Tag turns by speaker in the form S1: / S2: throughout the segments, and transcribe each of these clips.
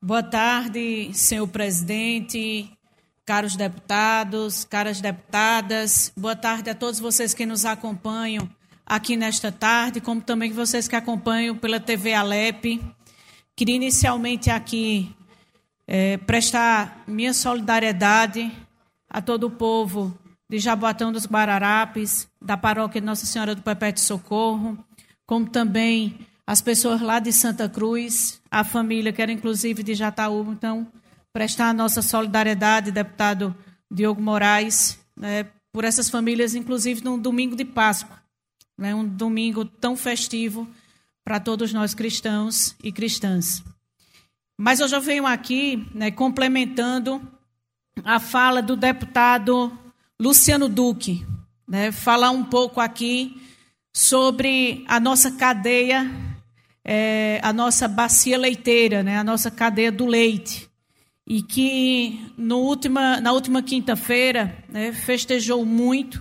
S1: Boa tarde, senhor presidente, caros deputados, caras deputadas. Boa tarde a todos vocês que nos acompanham aqui nesta tarde, como também vocês que acompanham pela TV Alep. Queria inicialmente aqui prestar minha solidariedade a todo o povo de Jaboatão dos Guararapes, da paróquia de Nossa Senhora do Perpétuo Socorro, como também as pessoas lá de Santa Cruz, a família que era inclusive de Jataúba. Então, prestar a nossa solidariedade, deputado Diogo Moraes, por essas famílias, inclusive num domingo de Páscoa, um domingo tão festivo para todos nós cristãos e cristãs. Mas hoje eu venho aqui complementando a fala do deputado Luciano Duque, falar um pouco aqui sobre a nossa cadeia, a nossa bacia leiteira, a nossa cadeia do leite, e que na última quinta-feira festejou muito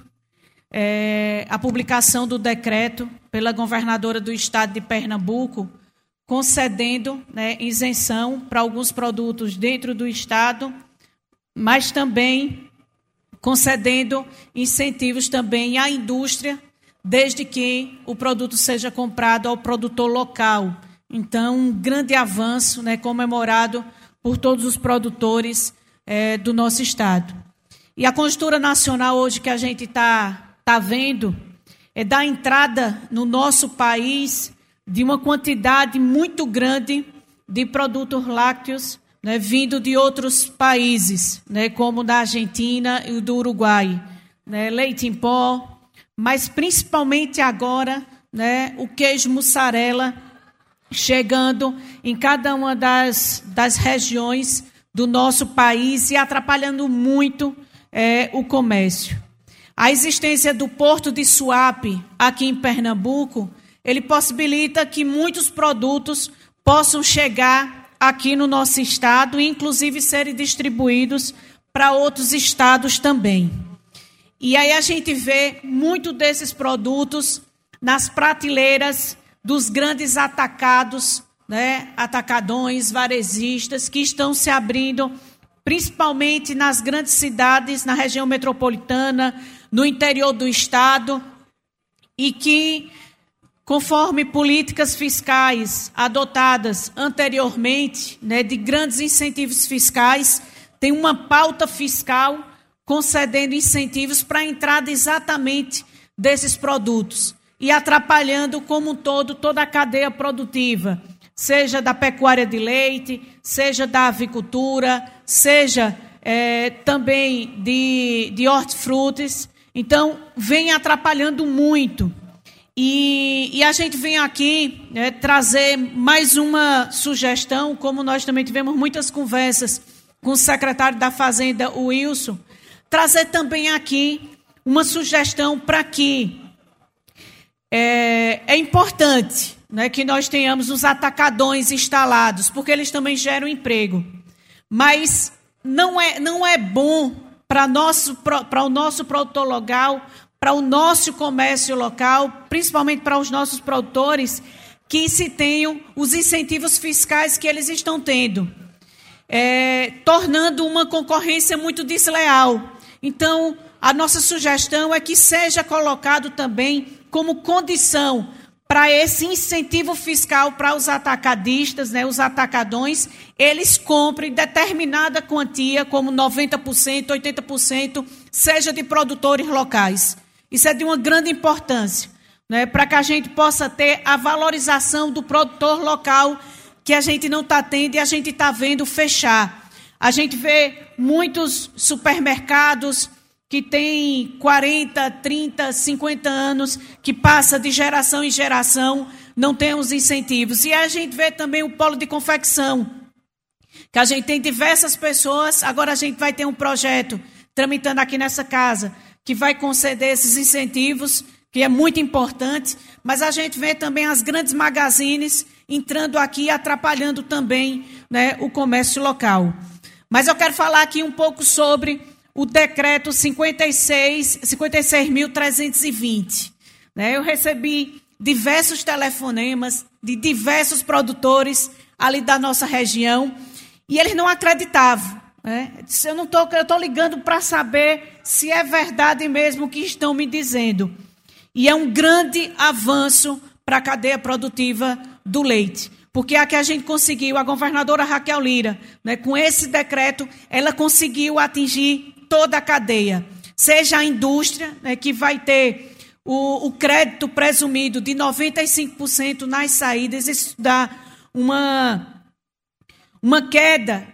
S1: a publicação do decreto pela governadora do estado de Pernambuco, concedendo isenção para alguns produtos dentro do estado, mas também concedendo incentivos também à indústria, desde que o produto seja comprado ao produtor local. Então, um grande avanço, comemorado por todos os produtores do nosso estado. E a conjuntura nacional hoje que a gente está vendo é da entrada no nosso país de uma quantidade muito grande de produtos lácteos, vindo de outros países, como da Argentina e do Uruguai. Leite em pó, mas principalmente agora, o queijo mussarela chegando em cada uma das regiões do nosso país e atrapalhando muito o comércio. A existência do Porto de Suape, aqui em Pernambuco, ele possibilita que muitos produtos possam chegar aqui no nosso estado e, inclusive, serem distribuídos para outros estados também. E aí a gente vê muito desses produtos nas prateleiras dos grandes atacados, atacadões, varejistas, que estão se abrindo principalmente nas grandes cidades, na região metropolitana, no interior do estado, e que, conforme políticas fiscais adotadas anteriormente, de grandes incentivos fiscais, tem uma pauta fiscal concedendo incentivos para a entrada exatamente desses produtos e atrapalhando como um todo toda a cadeia produtiva, seja da pecuária de leite, seja da avicultura, seja também de hortifrutis. Então, vem atrapalhando muito. E a gente vem aqui trazer mais uma sugestão, como nós também tivemos muitas conversas com o secretário da Fazenda, o Wilson, trazer também aqui uma sugestão para que é importante que nós tenhamos os atacadões instalados, porque eles também geram emprego. Mas não é bom para o nosso produtor local, para o nosso comércio local, principalmente para os nossos produtores, que se tenham os incentivos fiscais que eles estão tendo, tornando uma concorrência muito desleal. Então, a nossa sugestão é que seja colocado também como condição para esse incentivo fiscal para os atacadistas, os atacadões, eles comprem determinada quantia, como 90%, 80%, seja de produtores locais. Isso é de uma grande importância, para que a gente possa ter a valorização do produtor local, que a gente não está tendo e a gente está vendo fechar. A gente vê muitos supermercados que têm 40, 30, 50 anos, que passa de geração em geração, não tem os incentivos. E a gente vê também o polo de confecção, que a gente tem diversas pessoas. Agora a gente vai ter um projeto tramitando aqui nessa casa, que vai conceder esses incentivos, que é muito importante, mas a gente vê também as grandes magazines entrando aqui e atrapalhando também o comércio local. Mas eu quero falar aqui um pouco sobre o decreto 56.320. Eu recebi diversos telefonemas de diversos produtores ali da nossa região E eles não acreditavam. Eu estou ligando para saber se é verdade mesmo o que estão me dizendo. E é um grande avanço para a cadeia produtiva do leite. Porque a que a gente conseguiu, a governadora Raquel Lira, com esse decreto, ela conseguiu atingir toda a cadeia. Seja a indústria, que vai ter o crédito presumido de 95% nas saídas, isso dá uma queda,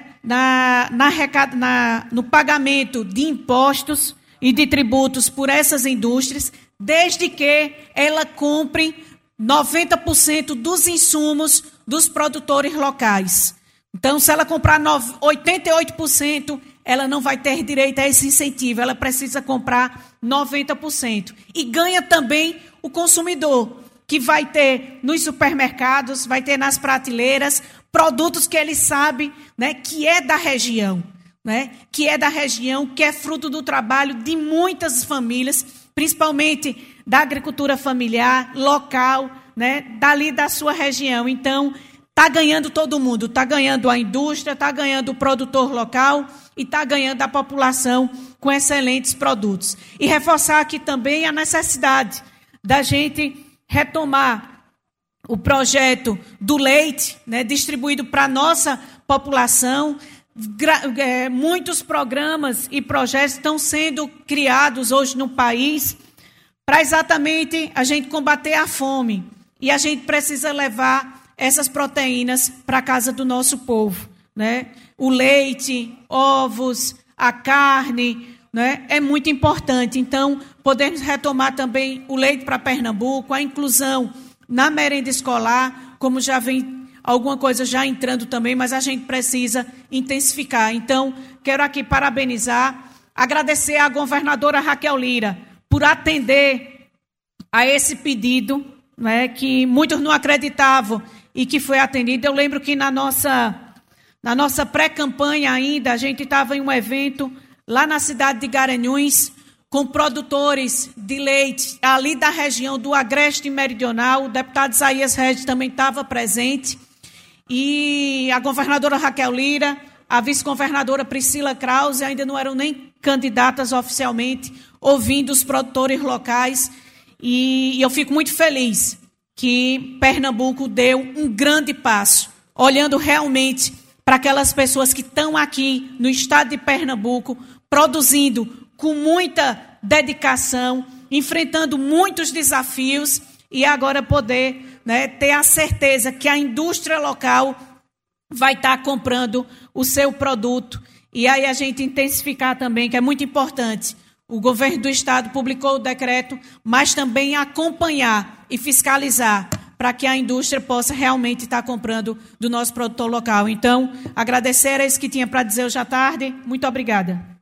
S1: no pagamento de impostos e de tributos por essas indústrias, desde que ela compre 90% dos insumos dos produtores locais. Então, se ela comprar 88%, ela não vai ter direito a esse incentivo, ela precisa comprar 90%. E ganha também o consumidor, que vai ter nos supermercados, vai ter nas prateleiras, produtos que ele sabe, que é da região, que é fruto do trabalho de muitas famílias, principalmente da agricultura familiar, local, dali da sua região. Então, está ganhando todo mundo, está ganhando a indústria, está ganhando o produtor local e está ganhando a população com excelentes produtos. E reforçar aqui também a necessidade da gente retomar o projeto do leite, distribuído para a nossa população. Muitos programas e projetos estão sendo criados hoje no país para exatamente a gente combater a fome. E a gente precisa levar essas proteínas para a casa do nosso povo. O leite, ovos, a carne, é muito importante. Então, podemos retomar também o leite para Pernambuco, a inclusão na merenda escolar, como já vem alguma coisa já entrando também, mas a gente precisa intensificar. Então, quero aqui parabenizar, agradecer à governadora Raquel Lira por atender a esse pedido, que muitos não acreditavam e que foi atendido. Eu lembro que na nossa pré-campanha ainda, a gente estava em um evento lá na cidade de Garanhuns, com produtores de leite ali da região do Agreste Meridional. O deputado Isaías Regis também estava presente. E a governadora Raquel Lira, a vice-governadora Priscila Krause, ainda não eram nem candidatas oficialmente, ouvindo os produtores locais. E eu fico muito feliz que Pernambuco deu um grande passo, olhando realmente para aquelas pessoas que estão aqui no estado de Pernambuco, produzindo com muita dedicação, enfrentando muitos desafios e agora poder ter a certeza que a indústria local vai estar comprando o seu produto. E aí a gente intensificar também, que é muito importante, o governo do estado publicou o decreto, mas também acompanhar e fiscalizar para que a indústria possa realmente estar comprando do nosso produtor local. Então, agradecer a isso que tinha para dizer hoje à tarde. Muito obrigada.